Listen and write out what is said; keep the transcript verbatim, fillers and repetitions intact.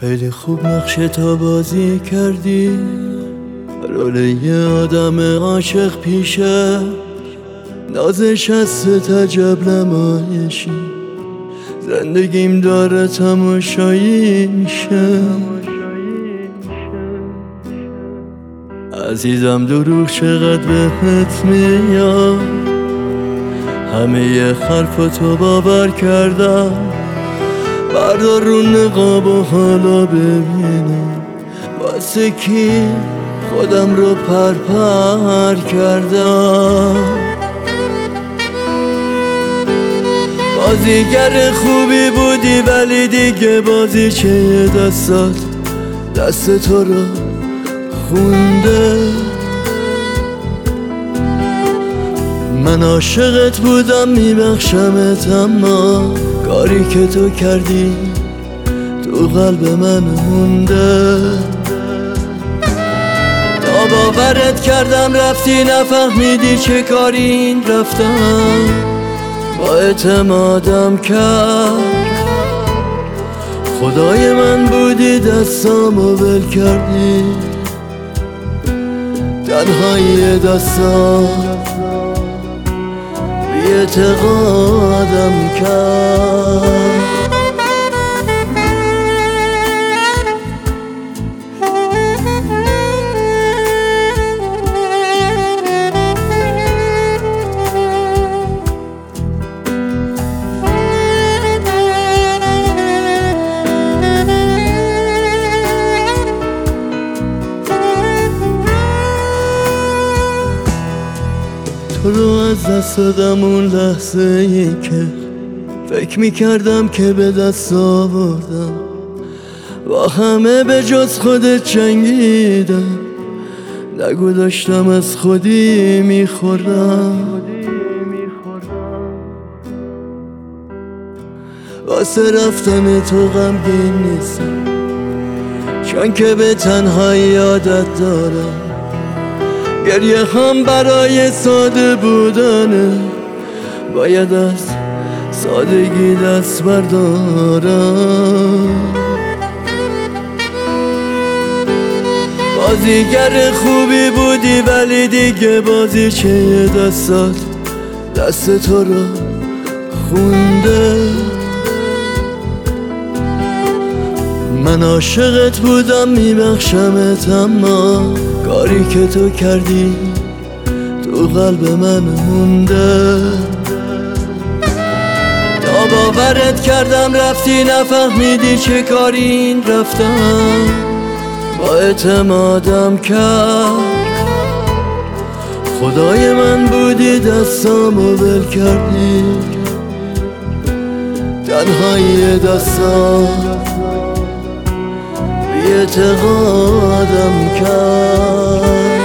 خیلی خوب نقش تا بازی کردی، رول یه آدم عاشق پیشه، نازش از ستجب نمایشی، زندگیم داره تماشایی میشه. عزیزم دروغ چقدر بهت میاد، همه ی حرفاتو باور کردم، بردار رو نقاب و حالا ببینم واسه کی خودم رو پرپر کردم. بازیگر خوبی بودی ولی دیگه بازی چه دستات دست تو رو خونده. من عاشقت بودم میبخشمت، اما کاری که تو کردی تو قلب من مونده. تا باورت کردم رفتی نفهمیدی چه کاری این رفتم با اعتمادم کرد. خدای من بودی دستامو ول کردی، تنهایی دستام بی اعتقادم کرد. تو رو از دست دادم اون لحظه ای که فکر میکردم که به دست آوردم، با همه به جز خودت جنگیدم، نگو داشتم از خودی میخوردم. واسه رفتن تو غمگین نیستم، چون که به تنهایی عادت دارم، گریه هم برای ساده بودنه، باید از سادگی دست بردارم. بازیگر خوبی بودی ولی دیگه بازی چه دستات دست تو رو خونده. من عاشقت بودم میبخشمت، اما کاری که تو کردی تو قلب من مونده. تا باورت کردم رفتی نفهمیدی چه کاری این رفتم با اعتمادم کرد. خدای من بودی دستامو ول کردی، تنهایی دستام بی اعتقادم کرد.